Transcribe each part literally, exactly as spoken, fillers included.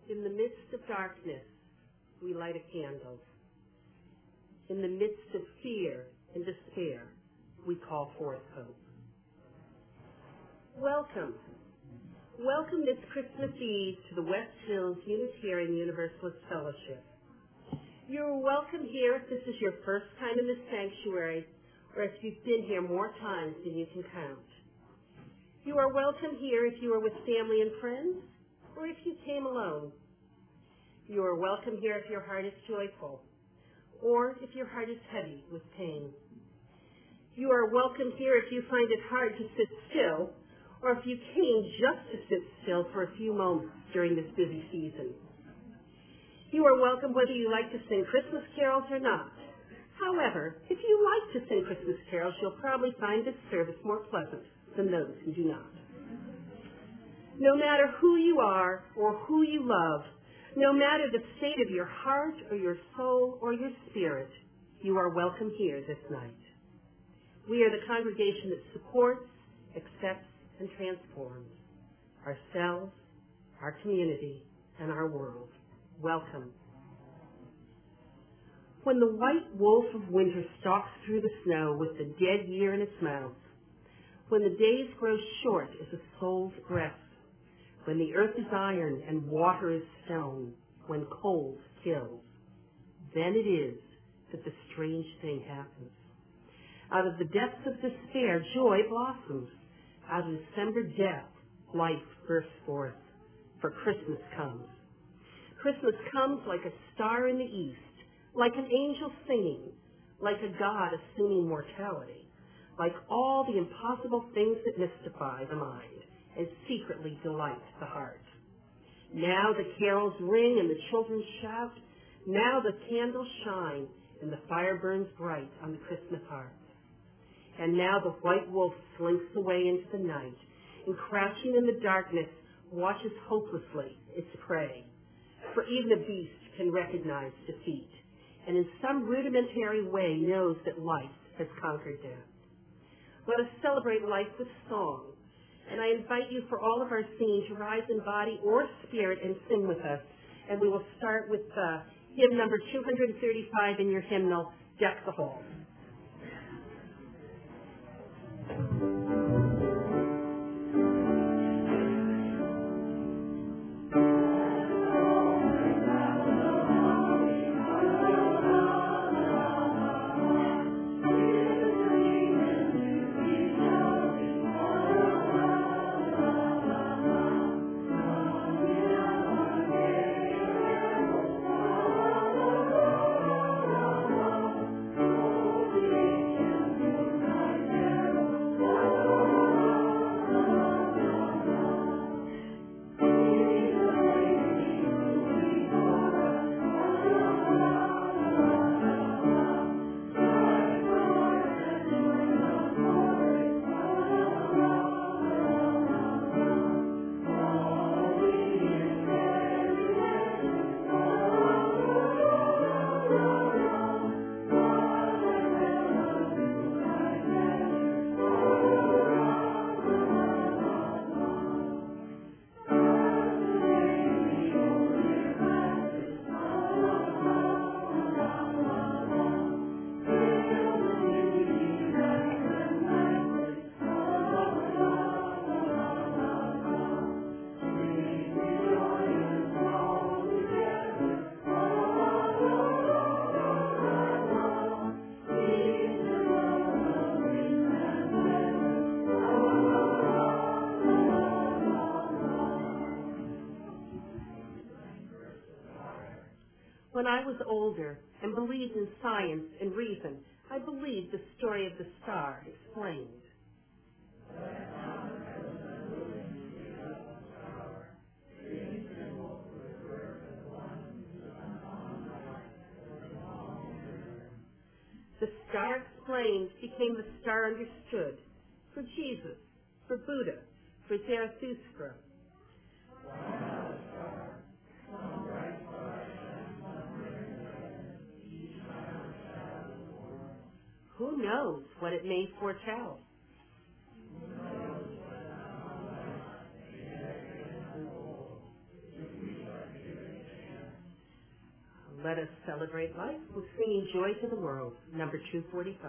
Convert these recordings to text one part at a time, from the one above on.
In the midst of darkness, we light a candle. In the midst of fear and despair, we call forth hope. Welcome. Welcome this Christmas Eve to the West Hills Unitarian Universalist Fellowship. You're welcome here if this is your first time in this sanctuary, or if you've been here more times than you can count. You are welcome here if you are with family and friends, or if you came alone. You are welcome here if your heart is joyful, or if your heart is heavy with pain. You are welcome here if you find it hard to sit still, or if you came just to sit still for a few moments during this busy season. You are welcome whether you like to sing Christmas carols or not. However, if you like to sing Christmas carols, you'll probably find this service more pleasant than those who do not. No matter who you are or who you love, no matter the state of your heart or your soul or your spirit, you are welcome here this night. We are the congregation that supports, accepts, and transforms ourselves, our community, and our world. Welcome. When the white wolf of winter stalks through the snow with the dead year in its mouth, when the days grow short as a soul's breath, when the earth is iron and water is stone, when cold kills, then it is that the strange thing happens. Out of the depths of despair, joy blossoms. Out of December death, life bursts forth, for Christmas comes. Christmas comes like a star in the east, like an angel singing, like a god assuming mortality, like all the impossible things that mystify the mind and secretly delight the heart. Now the carols ring and the children shout. Now the candles shine and the fire burns bright on the Christmas hearth. And now the white wolf slinks away into the night and crouching in the darkness watches hopelessly its prey. For even a beast can recognize defeat and in some rudimentary way knows that life has conquered death. Let us celebrate life with song. And I invite you for all of our singing to rise in body or spirit and sing with us. And we will start with uh, hymn number two hundred thirty-five in your hymnal, Deck the Halls. When I was older and believed in science and reason, I believed the story of the star explained. The star explained became the star understood for Jesus, for Buddha, for Zarathustra. Who knows what it may foretell? let us celebrate life with singing Joy to the World, number two forty-five.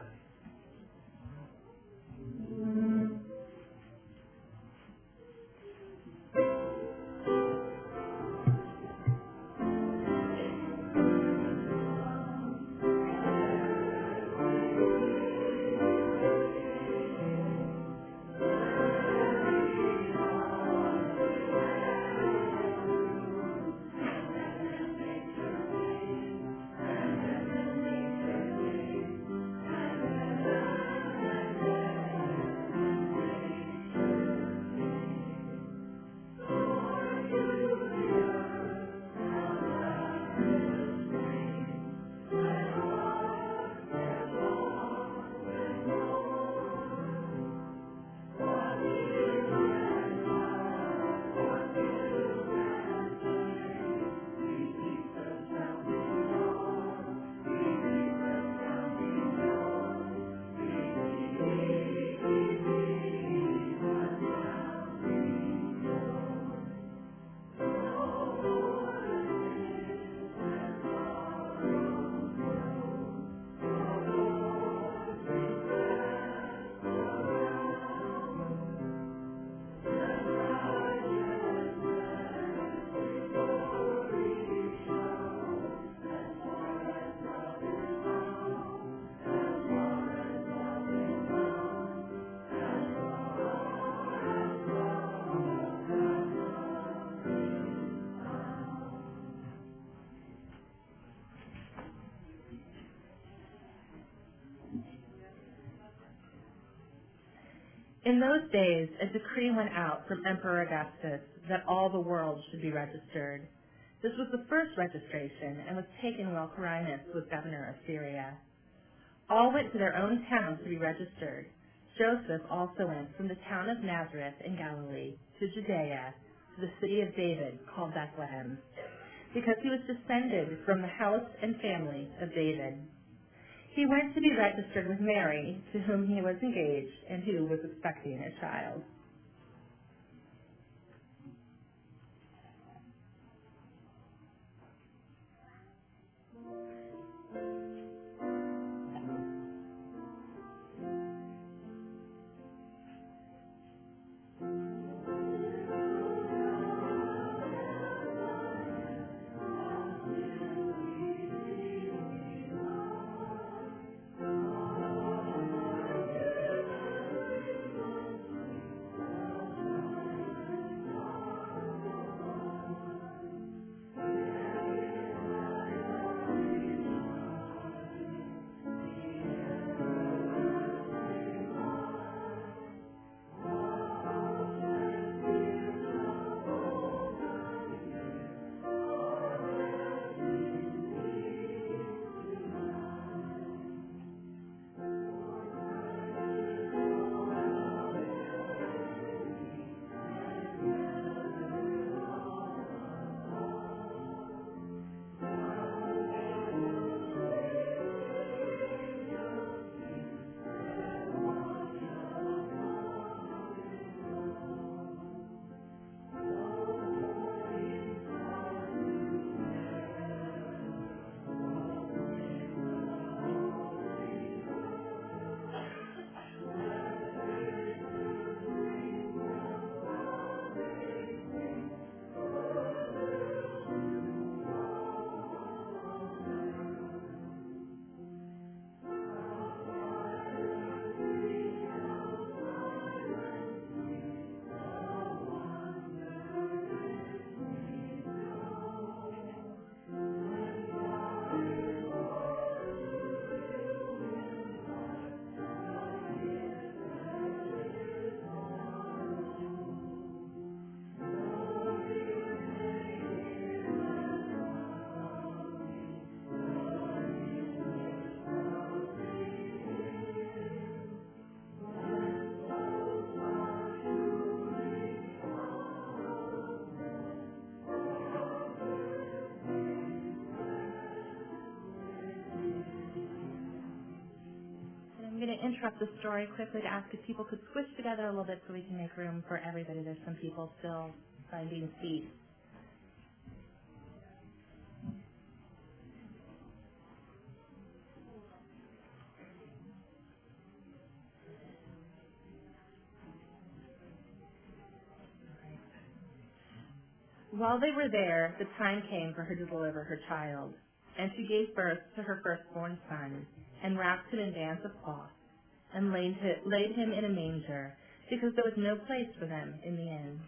In those days, a decree went out from Emperor Augustus that all the world should be registered. This was the first registration and was taken while Quirinius was governor of Syria. All went to their own towns to be registered. Joseph also went from the town of Nazareth in Galilee to Judea, to the city of David called Bethlehem, because he was descended from the house and family of David. He went to be registered with Mary, to whom he was engaged and who was expecting a child. I'm going to interrupt the story quickly to ask if people could squish together a little bit so we can make room for everybody. There's some people still finding seats. While they were there, the time came for her to deliver her child, and she gave birth to her firstborn son, and wrapped him in bands of cloth, and laid laid him in a manger, because there was no place for them in the inn.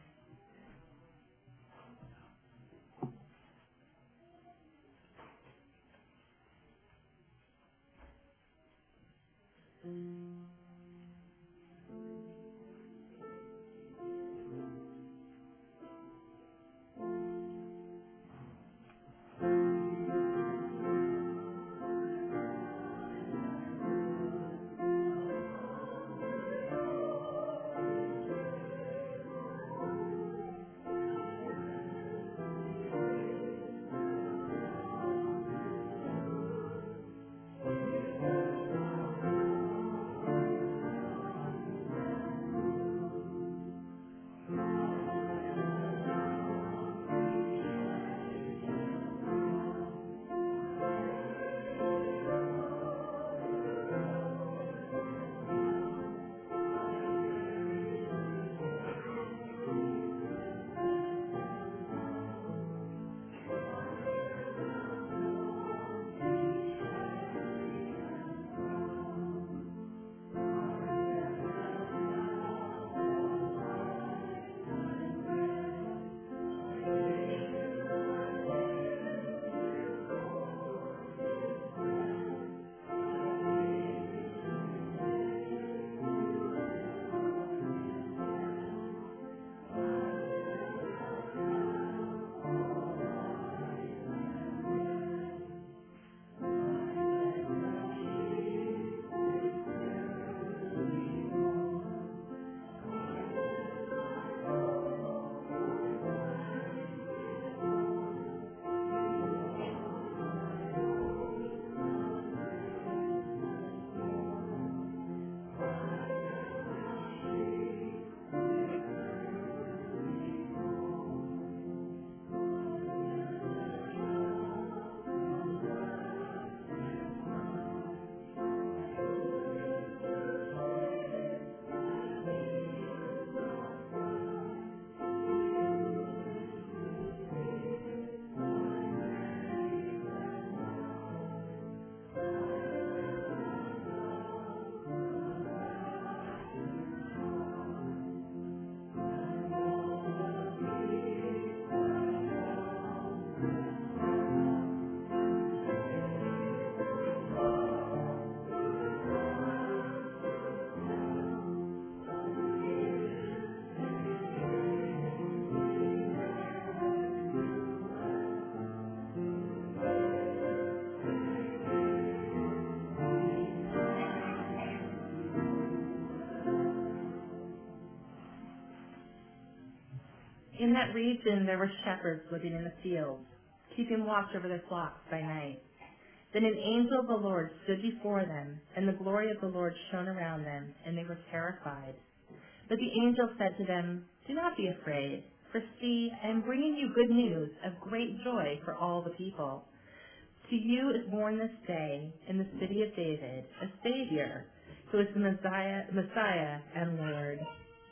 In that region there were shepherds living in the fields, keeping watch over their flocks by night. Then an angel of the Lord stood before them, and the glory of the Lord shone around them, and they were terrified. But the angel said to them, "Do not be afraid, for see, I am bringing you good news of great joy for all the people. To you is born this day in the city of David a Savior, who is the Messiah, Messiah and Lord.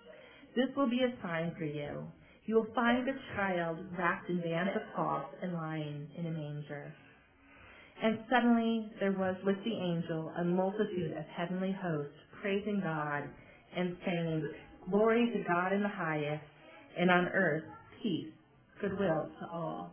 This will be a sign for you. You will find a child wrapped in bands of cloth and lying in a manger." And suddenly there was with the angel a multitude of heavenly hosts praising God and saying, "Glory to God in the highest, and on earth peace, goodwill to all."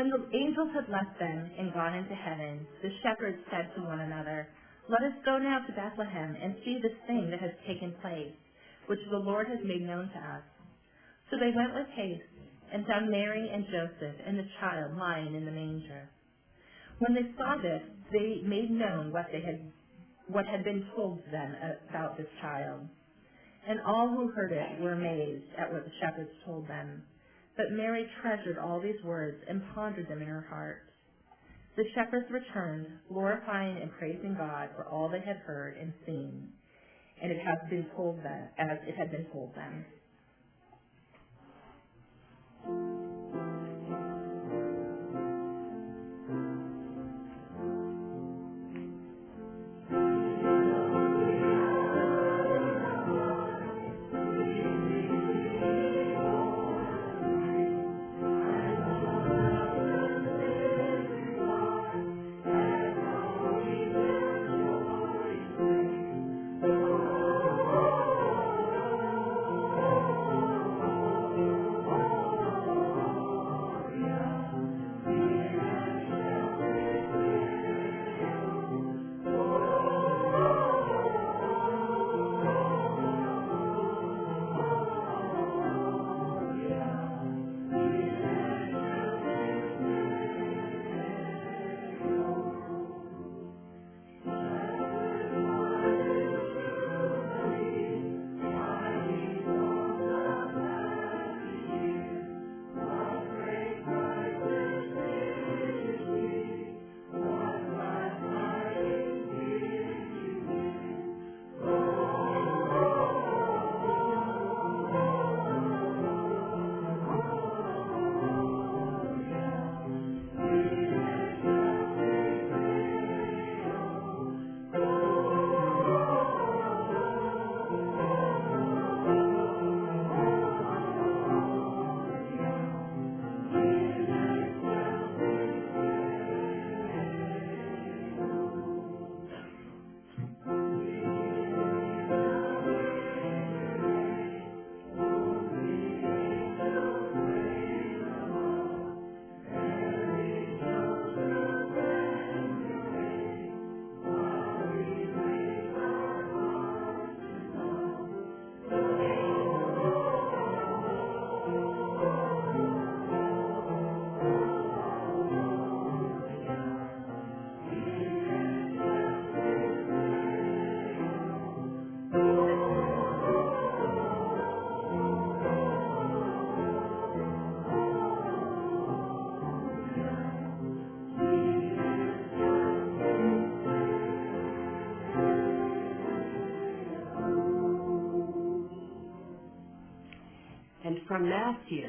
When the angels had left them and gone into heaven, the shepherds said to one another, "Let us go now to Bethlehem and see this thing that has taken place, which the Lord has made known to us." So they went with haste and found Mary and Joseph and the child lying in the manger. When they saw this, they made known what they had what had been told to them about this child. And all who heard it were amazed at what the shepherds told them. But Mary treasured all these words and pondered them in her heart. The shepherds returned, glorifying and praising God for all they had heard and seen, and it has been told them as it had been told them. And from Matthew,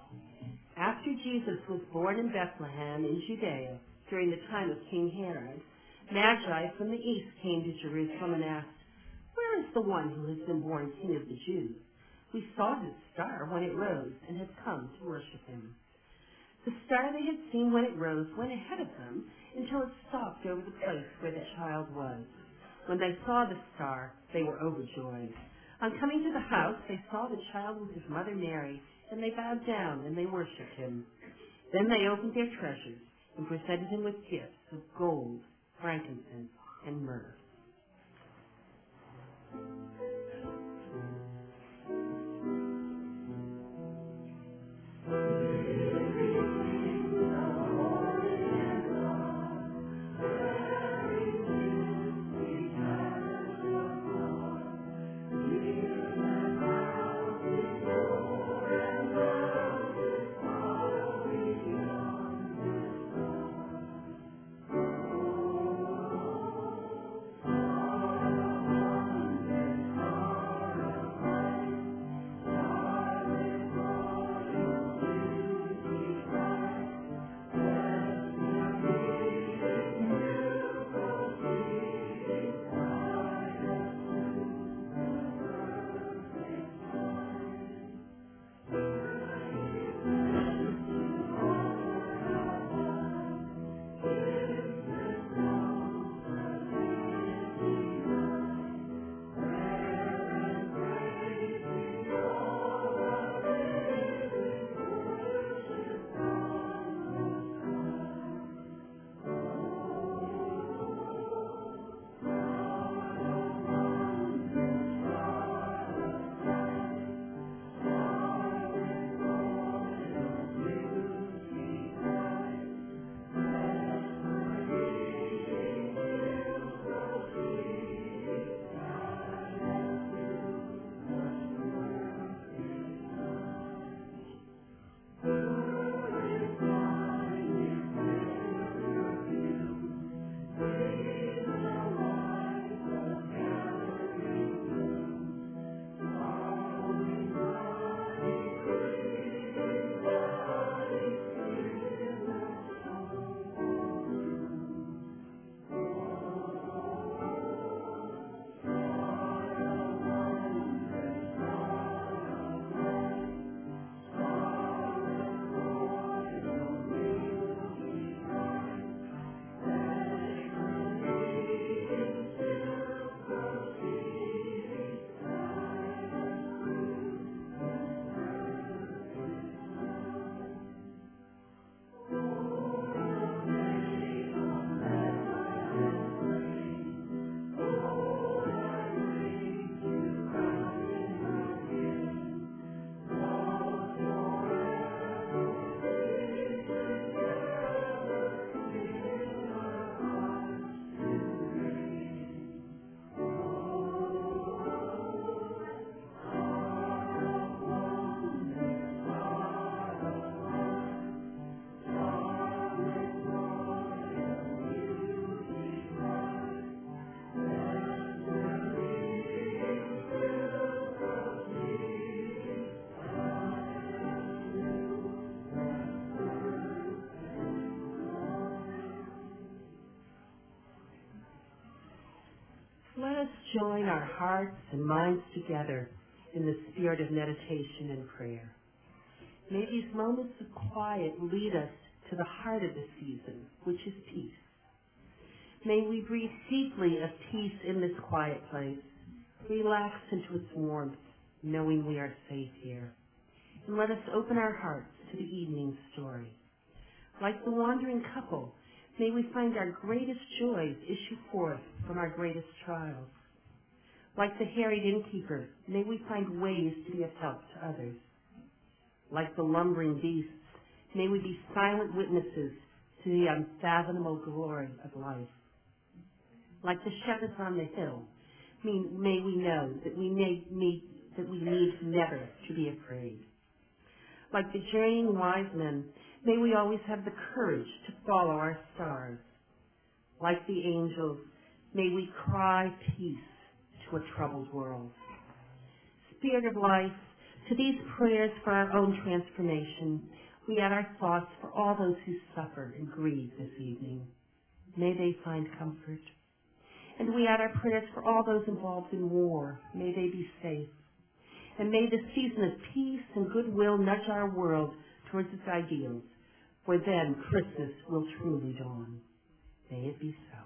after Jesus was born in Bethlehem in Judea during the time of King Herod, Magi from the east came to Jerusalem and asked, "Where is the one who has been born King of the Jews? We saw his star when it rose and have come to worship him." The star they had seen when it rose went ahead of them until it stopped over the place where the child was. When they saw the star, they were overjoyed. On coming to the house, they saw the child with his mother Mary, and they bowed down and they worshipped him. Then they opened their treasures and presented him with gifts of gold, frankincense, and myrrh. Let us join our hearts and minds together in the spirit of meditation and prayer. May these moments of quiet lead us to the heart of the season, which is peace. May we breathe deeply of peace in this quiet place, relax into its warmth, knowing we are safe here. And let us open our hearts to the evening story. Like the wandering couple, may we find our greatest joys issue forth from our greatest trials. Like the harried innkeeper, may we find ways to be of help to others. Like the lumbering beasts, may we be silent witnesses to the unfathomable glory of life. Like the shepherds on the hill, may, may we know that we need, need, that we need never to be afraid. Like the journeying wise men, may we always have the courage to follow our stars. Like the angels, may we cry peace to a troubled world. Spirit of life, to these prayers for our own transformation, we add our thoughts for all those who suffer and grieve this evening. May they find comfort. And we add our prayers for all those involved in war. May they be safe. And may this season of peace and goodwill nudge our world towards its ideals, for then Christmas will truly dawn. May it be so.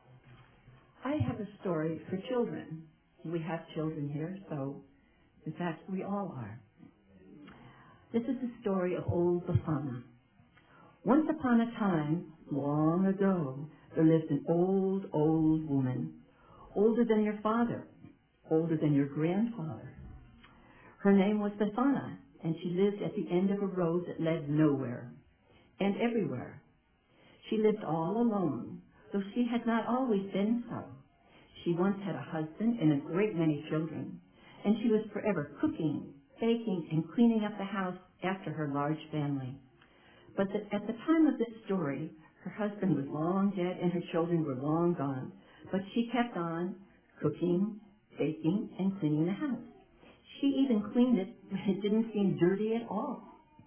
I have a story for children. We have children here, so in fact we all are. This is the story of old Bafana. Once upon a time, long ago, there lived an old, old woman, older than your father, older than your grandfather. Her name was Bafana, and she lived at the end of a road that led nowhere and everywhere. She lived all alone, though she had not always been so. She once had a husband and a great many children, and she was forever cooking, baking, and cleaning up the house after her large family. But the, at the time of this story, her husband was long dead and her children were long gone, but she kept on cooking, baking, and cleaning the house. She even cleaned it when it didn't seem dirty at all.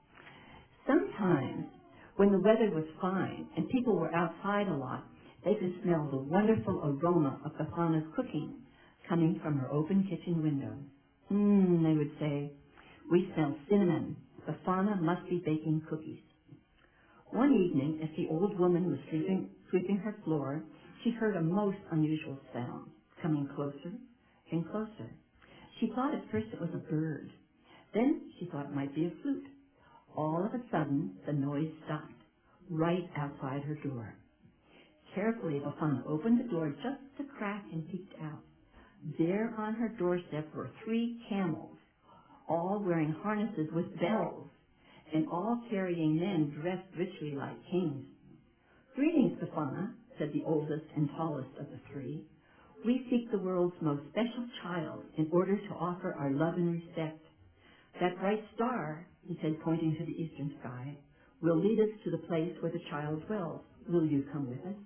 Sometimes, when the weather was fine and people were outside a lot, they could smell the wonderful aroma of Bafana's cooking coming from her open kitchen window. Mmm, they would say, we smell cinnamon. Bafana must be baking cookies. One evening, as the old woman was sweeping, sweeping her floor, she heard a most unusual sound coming closer and closer. She thought at first it was a bird. Then she thought it might be a flute. All of a sudden, the noise stopped, right outside her door. Carefully, Bafana opened the door just a crack and peeked out. There on her doorstep were three camels, all wearing harnesses with bells, and all carrying men dressed richly like kings. Greetings, Bafana, said the oldest and tallest of the three. We seek the world's most special child in order to offer our love and respect. That bright star, he said, pointing to the eastern sky, will lead us to the place where the child dwells. Will you come with us?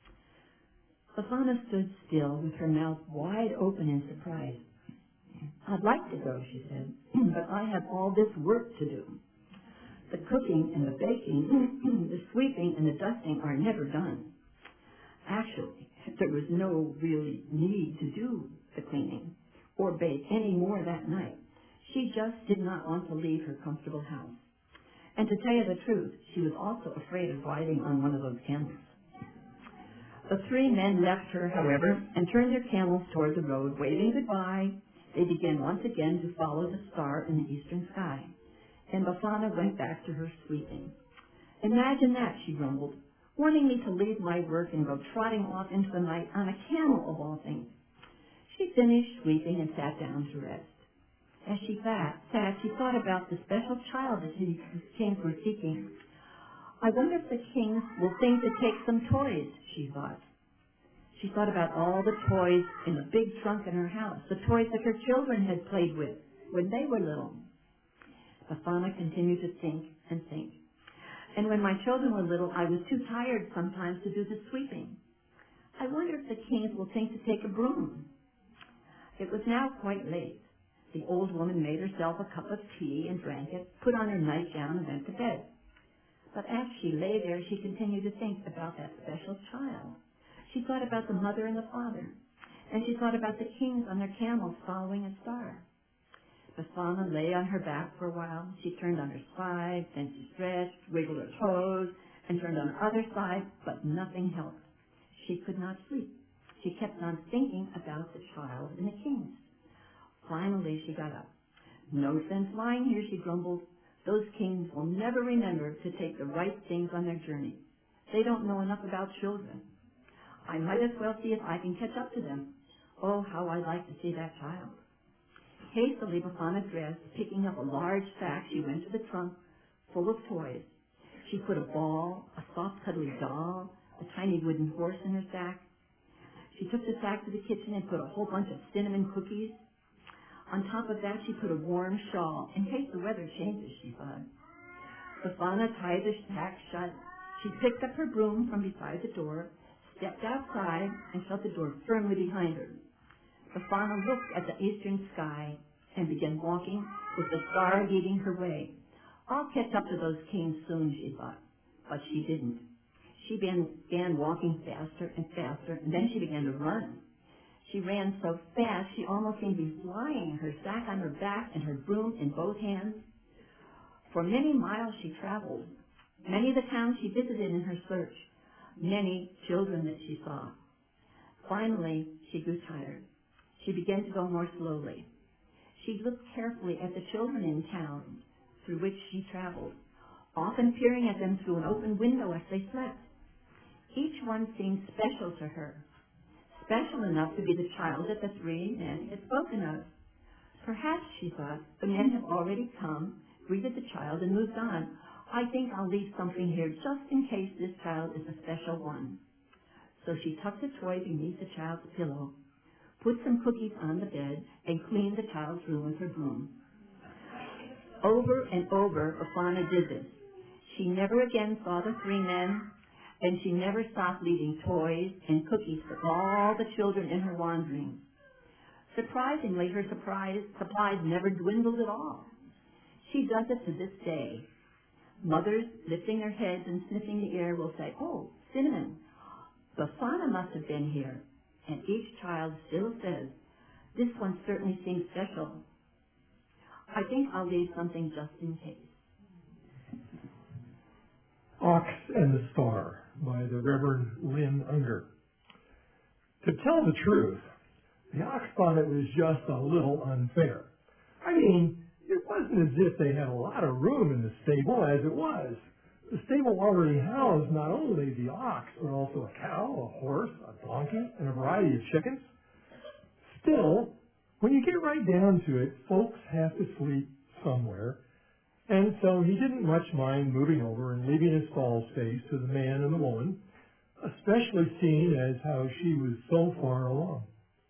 Bafana stood still with her mouth wide open in surprise. I'd like to go, she said, but I have all this work to do. The cooking and the baking, the sweeping and the dusting are never done. Actually, there was no really need to do the cleaning or bake any more that night. She just did not want to leave her comfortable house. And to tell you the truth, she was also afraid of riding on one of those camels. The three men left her, however, and turned their camels toward the road, waving goodbye. They began once again to follow the star in the eastern sky, and Bafana went back to her sweeping. Imagine that, she grumbled, wanting me to leave my work and go trotting off into the night on a camel of all things. She finished sweeping and sat down to rest. As she sat, sat, she thought about the special child that the kings were seeking. I wonder if the kings will think to take some toys, she thought. She thought about all the toys in the big trunk in her house, the toys that her children had played with when they were little. Bafana continued to think and think. And when my children were little, I was too tired sometimes to do the sweeping. I wonder if the kings will think to take a broom. It was now quite late. The old woman made herself a cup of tea and drank it, put on her nightgown and went to bed. But as she lay there, she continued to think about that special child. She thought about the mother and the father, and she thought about the kings on their camels following a star. Befana lay on her back for a while. She turned on her side, then she stretched, wiggled her toes, and turned on her other side, but nothing helped. She could not sleep. She kept on thinking about the child and the kings. Finally, she got up. No sense lying here, she grumbled. Those kings will never remember to take the right things on their journey. They don't know enough about children. I might as well see if I can catch up to them. Oh, how I'd like to see that child. Hastily, Befana dressed, picking up a large sack. She went to the trunk full of toys. She put a ball, a soft, cuddly doll, a tiny wooden horse in her sack. She took the sack to the kitchen and put a whole bunch of cinnamon cookies. On top of that, she put a warm shawl, in case the weather changes, she thought. Befana tied the sack shut. She picked up her broom from beside the door, stepped outside, and shut the door firmly behind her. Befana looked at the eastern sky and began walking with the star leading her way. I'll catch up to those kings soon, she thought. But she didn't. She began walking faster and faster, and then she began to run. She ran so fast she almost seemed to be flying, her sack on her back and her broom in both hands. For many miles she traveled. Many of the towns she visited in her search. Many children that she saw. Finally, she grew tired. She began to go more slowly. She looked carefully at the children in town through which she traveled, often peering at them through an open window as they slept. Each one seemed special to her, special enough to be the child that the three men had spoken of. Perhaps, she thought, the men have already come, greeted the child, and moved on. I think I'll leave something here just in case this child is a special one. So she tucked a toy beneath the child's pillow, put some cookies on the bed, and cleaned the child's room with her broom. Over and over, Befana did this. She never again saw the three men, and she never stopped leaving toys and cookies for all the children in her wanderings. Surprisingly, her surprise, supplies never dwindled at all. She does it to this day. Mothers, lifting their heads and sniffing the air, will say, "Oh, cinnamon, Befana must have been here." And each child still says, "This one certainly seems special. I think I'll leave something just in case." Ox and the Star by the Reverend Lynn Unger. To tell the truth, the ox thought it was just a little unfair. I mean, it wasn't as if they had a lot of room in the stable as it was. The stable already housed not only the ox, but also a cow, a horse, a donkey, and a variety of chickens. Still, when you get right down to it, folks have to sleep somewhere, and so he didn't much mind moving over and leaving his stall space to the man and the woman, especially seeing as how she was so far along.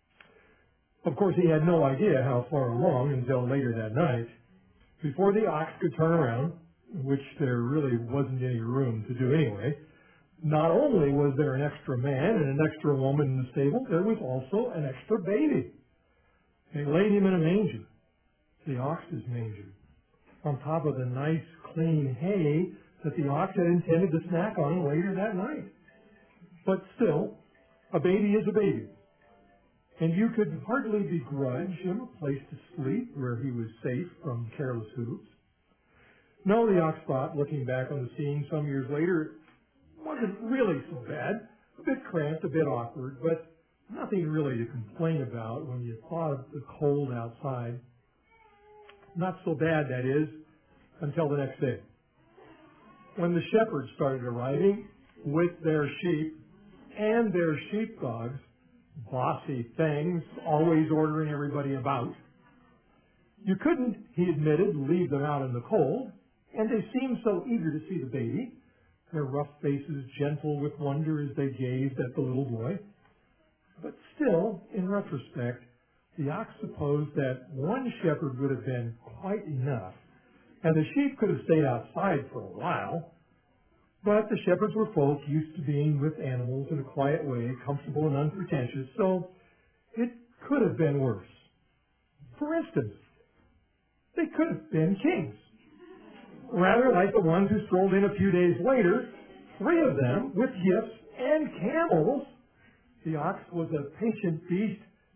Of course, he had no idea how far along until later that night. Before the ox could turn around, which there really wasn't any room to do anyway, not only was there an extra man and an extra woman in the stable, there was also an extra baby. They laid him in a manger, the ox's manger, on top of the nice, clean hay that the ox had intended to snack on later that night. But still, a baby is a baby. And you could hardly begrudge him a place to sleep where he was safe from careless hooves. No, the ox thought, looking back on the scene some years later, it wasn't really so bad. A bit cramped, a bit awkward, but nothing really to complain about when you thought of the cold outside. Not so bad, that is, until the next day, when the shepherds started arriving with their sheep and their sheepdogs, bossy things, always ordering everybody about. You couldn't, he admitted, leave them out in the cold, and they seemed so eager to see the baby, their rough faces gentle with wonder as they gazed at the little boy. But still, in retrospect, the ox supposed that one shepherd would have been quite enough, and the sheep could have stayed outside for a while. But the shepherds were folk used to being with animals in a quiet way, comfortable and unpretentious, so it could have been worse. For instance, they could have been kings. Rather like the ones who strolled in a few days later, three of them with gifts and camels. The ox was a patient beast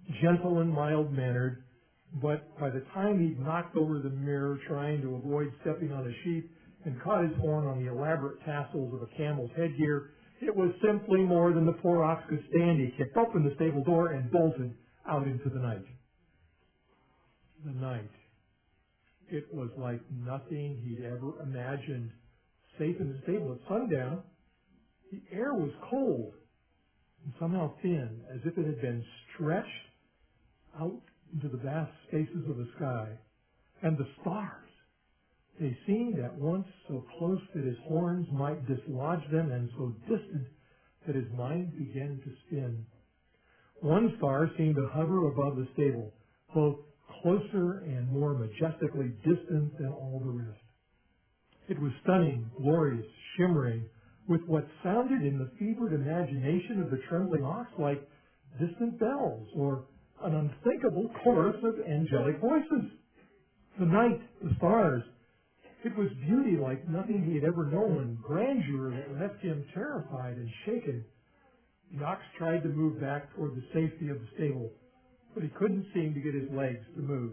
gentle and mild-mannered, but by the time he'd knocked over the mirror trying to avoid stepping on a sheep and caught his horn on the elaborate tassels of a camel's headgear, it was simply more than the poor ox could stand. He kicked open the stable door and bolted out into the night. The night. It was like nothing he'd ever imagined. Safe in the stable at sundown, the air was cold and somehow thin, as if it had been stretched out into the vast spaces of the sky. And the stars, they seemed at once so close that his horns might dislodge them, and so distant that his mind began to spin. One star seemed to hover above the stable, both closer and more majestically distant than all the rest. It was stunning, glorious, shimmering, with what sounded in the fevered imagination of the trembling ox like distant bells or an unthinkable chorus of angelic voices. The night, the stars, it was beauty like nothing he had ever known, grandeur that left him terrified and shaken. The ox tried to move back toward the safety of the stable, but he couldn't seem to get his legs to move.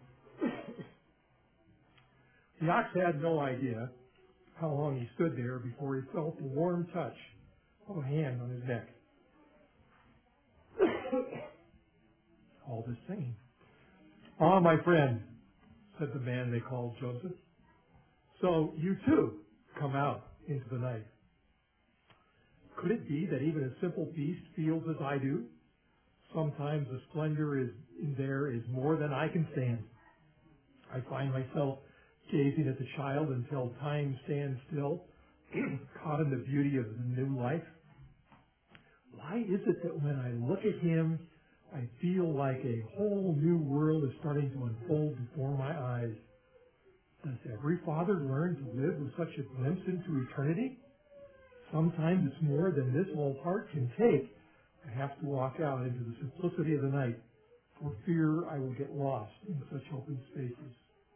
The ox had no idea how long he stood there before he felt the warm touch of a hand on his neck. All this singing. "Ah, my friend," said the man they called Joseph. "So you too come out into the night. Could it be that even a simple beast feels as I do? Sometimes the splendor is in there is more than I can stand. I find myself gazing at the child until time stands still, caught in the beauty of the new life. Why is it that when I look at him, I feel like a whole new world is starting to unfold before my eyes? Does every father learn to live with such a glimpse into eternity? Sometimes it's more than this old heart can take. I have to walk out into the simplicity of the night for fear I will get lost in such open spaces."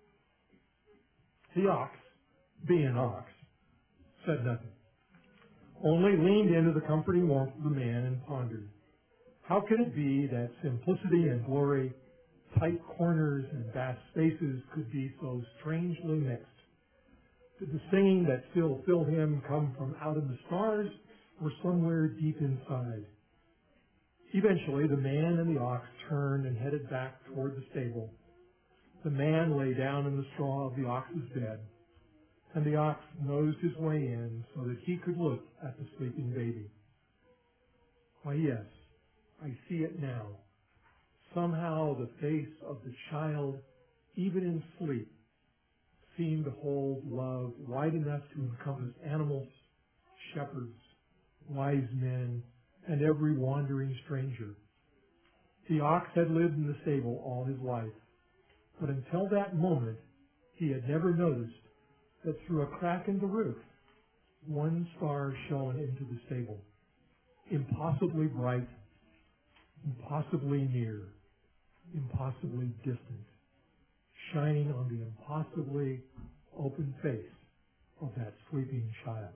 The ox, being an ox, said nothing, only leaned into the comforting warmth of the man and pondered. How could it be that simplicity and glory, tight corners and vast spaces could be so strangely mixed? Did the singing that still filled him come from out in the stars or somewhere deep inside? Eventually, the man and the ox turned and headed back toward the stable. The man lay down in the straw of the ox's bed, and the ox nosed his way in so that he could look at the sleeping baby. Why, yes, I see it now. Somehow the face of the child, even in sleep, seemed to hold love wide enough to encompass animals, shepherds, wise men, and every wandering stranger. The ox had lived in the stable all his life, but until that moment he had never noticed that through a crack in the roof, one star shone into the stable, impossibly bright, impossibly near, impossibly distant, shining on the impossibly open face of that sleeping child.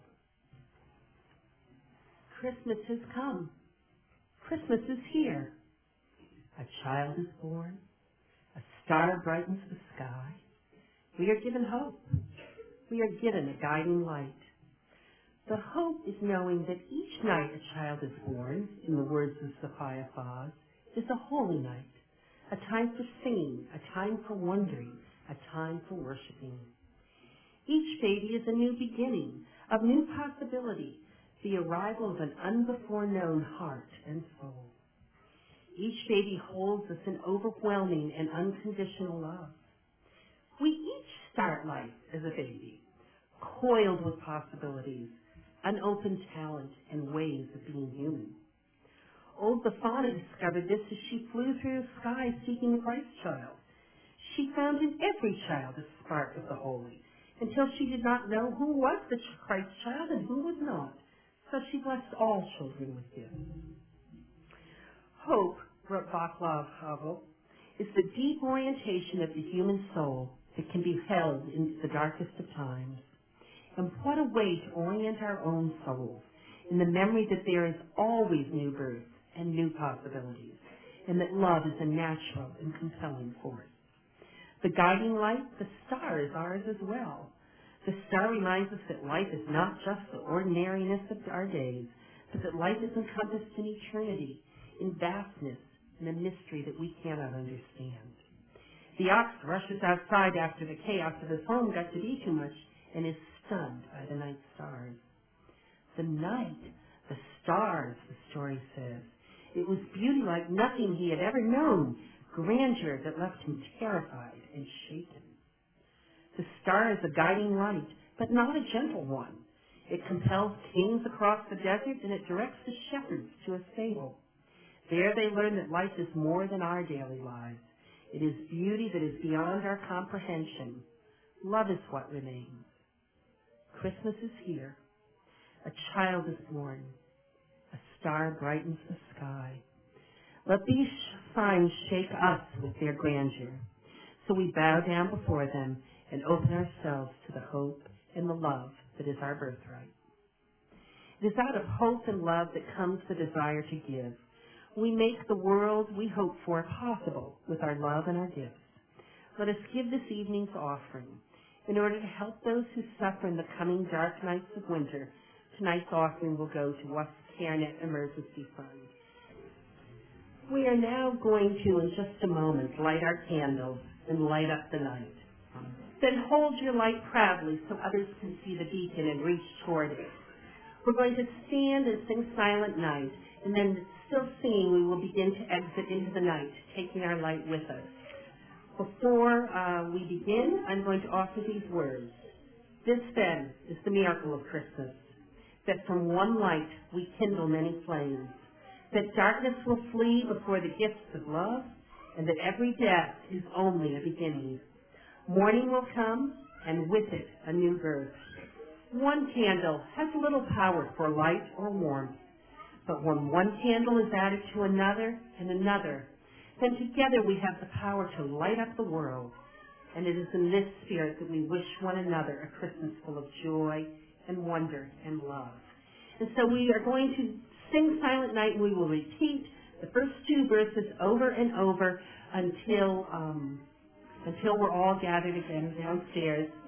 Christmas has come. Christmas is here. A child is born. A star brightens the sky. We are given hope. We are given a guiding light. The hope is knowing that each night a child is born, in the words of Sophia Foz, is a holy night, a time for singing, a time for wondering, a time for worshiping. Each baby is a new beginning, of new possibility, the arrival of an unbefore-known heart and soul. Each baby holds us in overwhelming and unconditional love. We each start life as a baby, coiled with possibilities, unopened talent, and ways of being human. Old Befana discovered this as she flew through the sky seeking the Christ child. She found in every child a spark of the holy, until she did not know who was the Christ child and who was not. So she blessed all children with gifts. Hope, wrote Václav Havel, is the deep orientation of the human soul that can be held in the darkest of times. And what a way to orient our own souls in the memory that there is always new birth and new possibilities, and that love is a natural and compelling force. The guiding light, the star, is ours as well. The star reminds us that life is not just the ordinariness of our days, but that life is encompassed in eternity, in vastness, in a mystery that we cannot understand. The ox rushes outside after the chaos of his home got to be too much and is stunned by the night stars. The night, the stars, the story says. It was beauty like nothing he had ever known, grandeur that left him terrified and shaken. The star is a guiding light, but not a gentle one. It compels kings across the desert, and it directs the shepherds to a stable. There they learn that life is more than our daily lives. It is beauty that is beyond our comprehension. Love is what remains. Christmas is here. A child is born. A star brightens the sky. Let these signs shake us with their grandeur, so we bow down before them and open ourselves to the hope and the love that is our birthright. It is out of hope and love that comes the desire to give. We make the world we hope for possible with our love and our gifts. Let us give this evening's offering. In order to help those who suffer in the coming dark nights of winter, tonight's offering will go to Wasp CareNet Emergency Fund. We are now going to, in just a moment, light our candles and light up the night. Then hold your light proudly so others can see the beacon and reach toward it. We're going to stand and sing Silent Night, and then, still singing, we will begin to exit into the night, taking our light with us. Before uh, we begin, I'm going to offer these words. This, then, is the miracle of Christmas, that from one light we kindle many flames, that darkness will flee before the gifts of love, and that every death is only a beginning. Morning will come, and with it a new birth. One candle has little power for light or warmth, but when one candle is added to another and another, then together we have the power to light up the world. And it is in this spirit that we wish one another a Christmas full of joy and wonder and love. And so we are going to sing Silent Night, and we will repeat the first two verses over and over until um, until we're all gathered again downstairs.